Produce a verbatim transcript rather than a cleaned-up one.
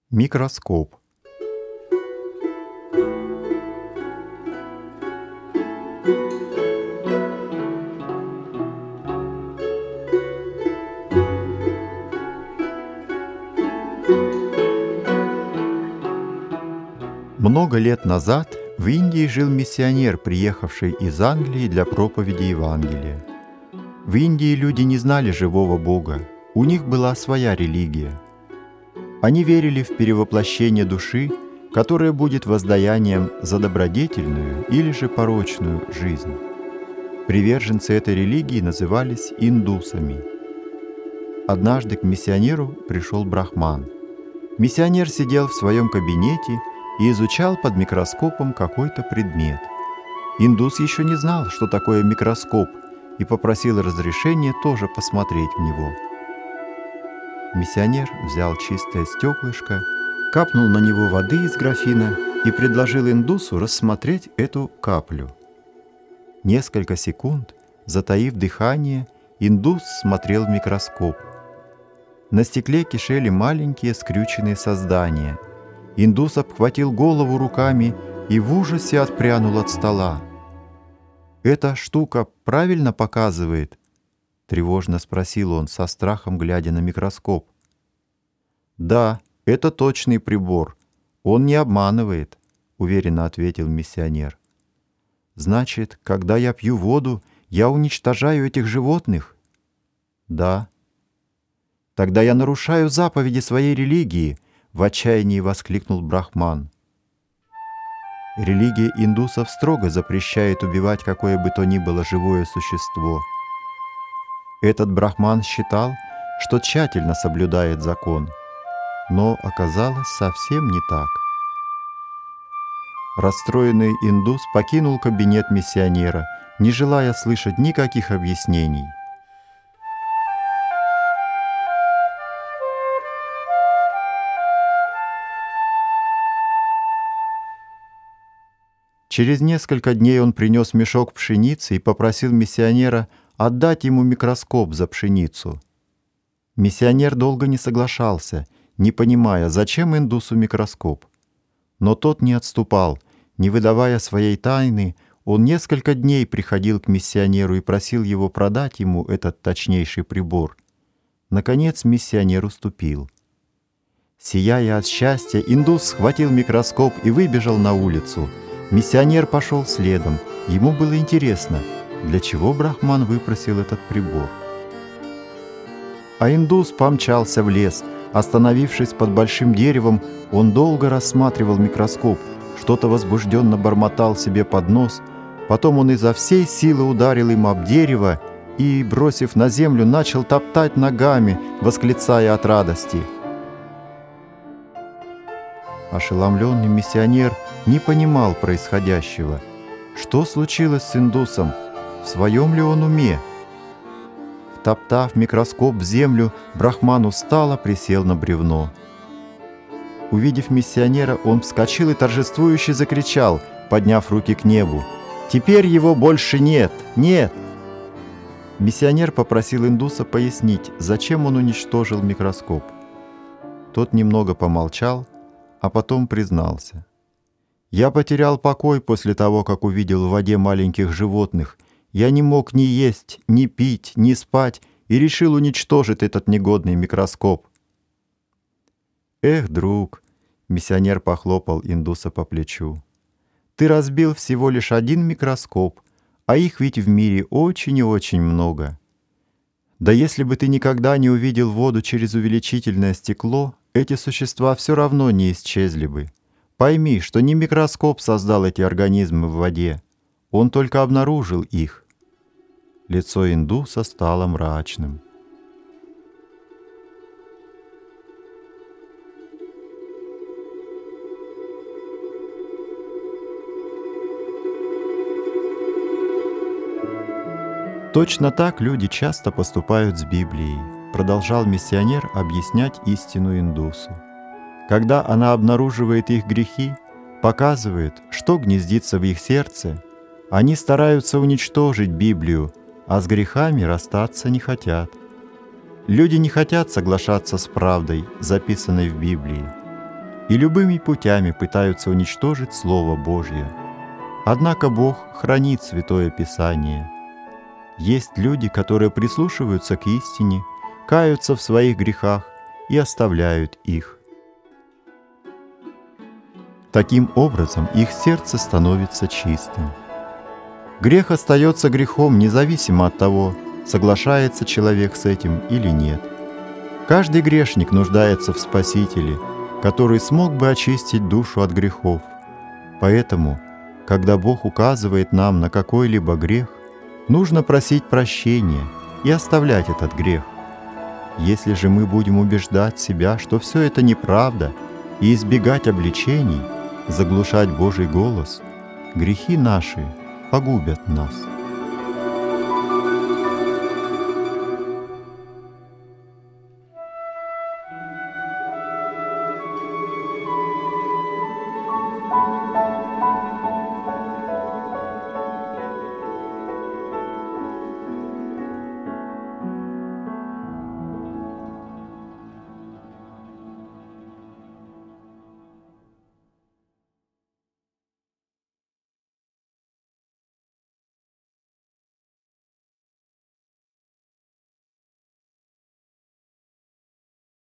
Микроскоп. Много лет назад в Индии жил миссионер, приехавший из Англии для проповеди Евангелия. В Индии люди не знали живого Бога, у них была своя религия. Они верили в перевоплощение души, которое будет воздаянием за добродетельную или же порочную жизнь. Приверженцы этой религии назывались индусами. Однажды к миссионеру пришел брахман. Миссионер сидел в своем кабинете и изучал под микроскопом какой-то предмет. Индус еще не знал, что такое микроскоп, и попросил разрешения тоже посмотреть в него. Миссионер взял чистое стеклышко, капнул на него воды из графина и предложил индусу рассмотреть эту каплю. Несколько секунд, затаив дыхание, индус смотрел в микроскоп. На стекле кишели маленькие скрюченные создания. Индус обхватил голову руками и в ужасе отпрянул от стола. «Эта штука правильно показывает?» — тревожно спросил он, со страхом глядя на микроскоп. «Да, это точный прибор. Он не обманывает», — уверенно ответил миссионер. «Значит, когда я пью воду, я уничтожаю этих животных?» «Да». «Тогда я нарушаю заповеди своей религии», — в отчаянии воскликнул брахман. Религия индусов строго запрещает убивать какое бы то ни было живое существо. Этот брахман считал, что тщательно соблюдает закон, но оказалось совсем не так. Расстроенный индус покинул кабинет миссионера, не желая слышать никаких объяснений. Через несколько дней он принес мешок пшеницы и попросил миссионера отдать ему микроскоп за пшеницу. Миссионер долго не соглашался, не понимая, зачем индусу микроскоп. Но тот не отступал, не выдавая своей тайны. Он несколько дней приходил к миссионеру и просил его продать ему этот точнейший прибор. Наконец миссионер уступил. Сияя от счастья, индус схватил микроскоп и выбежал на улицу. Миссионер пошел следом. Ему было интересно, для чего брахман выпросил этот прибор. А индус помчался в лес. Остановившись под большим деревом, он долго рассматривал микроскоп, что-то возбужденно бормотал себе под нос. Потом он изо всей силы ударил им об дерево и, бросив на землю, начал топтать ногами, восклицая от радости. Ошеломленный миссионер не понимал происходящего. Что случилось с индусом? В своем ли он уме? Втоптав микроскоп в землю, брахман устало присел на бревно. Увидев миссионера, он вскочил и торжествующе закричал, подняв руки к небу: «Теперь его больше нет! Нет!» Миссионер попросил индуса пояснить, зачем он уничтожил микроскоп. Тот немного помолчал, а потом признался: «Я потерял покой после того, как увидел в воде маленьких животных. Я не мог ни есть, ни пить, ни спать и решил уничтожить этот негодный микроскоп». «Эх, друг», — миссионер похлопал индуса по плечу, «ты разбил всего лишь один микроскоп, а их ведь в мире очень и очень много. Да если бы ты никогда не увидел воду через увеличительное стекло, эти существа все равно не исчезли бы. Пойми, что не микроскоп создал эти организмы в воде, он только обнаружил их». Лицо индуса стало мрачным. Точно так люди часто поступают с Библией, продолжал миссионер объяснять истину индусу. Когда она обнаруживает их грехи, показывает, что гнездится в их сердце, они стараются уничтожить Библию, а с грехами расстаться не хотят. Люди не хотят соглашаться с правдой, записанной в Библии. и любыми путями пытаются уничтожить Слово Божье. Однако Бог хранит Святое Писание. Есть люди, которые прислушиваются к истине, каются в своих грехах и оставляют их. Таким образом, их сердце становится чистым. Грех остается грехом, независимо от того, соглашается человек с этим или нет. Каждый грешник нуждается в Спасителе, который смог бы очистить душу от грехов. Поэтому, когда Бог указывает нам на какой-либо грех, нужно просить прощения и оставлять этот грех. Если же мы будем убеждать себя, что все это неправда, и избегать обличений, заглушать Божий голос, грехи наши погубят нас.